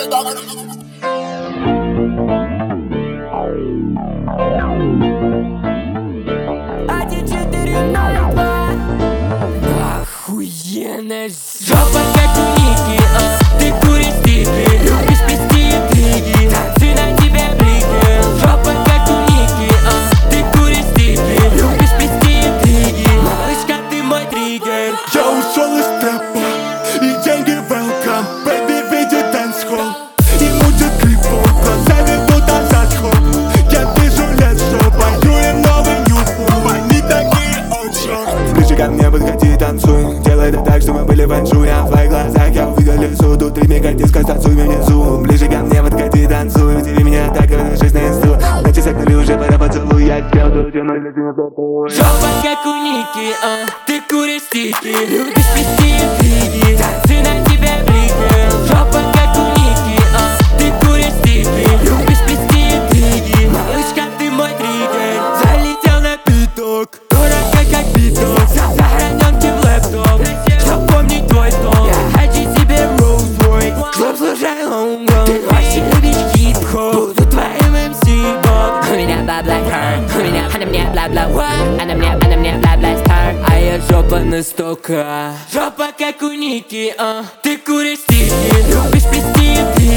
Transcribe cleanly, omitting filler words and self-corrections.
Охуенная жопа, как у Ники, ты куришь стики, любишь плести интриги, танцы на тебе блики. Жопа, как у Ники, ты куришь стики, любишь плести интриги. Малышка, ты мой триггер. Я ушел из трэпа, и деньги welcome. Baby, видит дэнс-холл и мутит клипов, глаза ведут назад хоп. Я вижу лет, что пою им новый нюху. Они такие очень. Ближе ко мне подходи, танцуй. Делай это так, чтобы мы были фэншуй. А в твоих глазах я увидел лицо. Тут 3 мегадиска, танцуй внизу. Ближе ко мне подходи, танцуй. Удиви меня так, как на 6 на инсту. Ночи согнули, уже пора поцелуй. Я сделал то, что ноль, летим в такой. Жопа, как у Ники, ты куришь стики, любишь плести интриги, танцы на тебе блики. Жопа, как у Ники, ты куришь стики, любишь плести интриги. Малышка, ты мой триггер. Залетел на биток, дорого как биток, сохранен в лэптоп, чтоб помнить твой тон. Я хочу себе Rolls-Royce, чтоб слушай лонгон. Ты очень любишь хип-хоп, буду твоим MC-боб. У меня бла-бла карт, у меня, она мне бла-бла what, она мне бла-бла стар. А я жопа на 100К. Жопа как у Ники, ты куришь стики, любишь плести интриги.